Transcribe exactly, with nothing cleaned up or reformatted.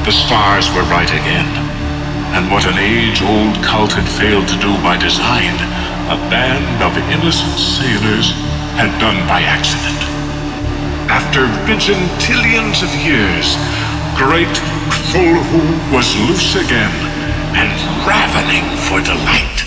The stars were right again. And what an age-old cult had failed to do by design, a band of innocent sailors had done by accident. After vigintillions of years, great Cthulhu was loose again and ravening for delight.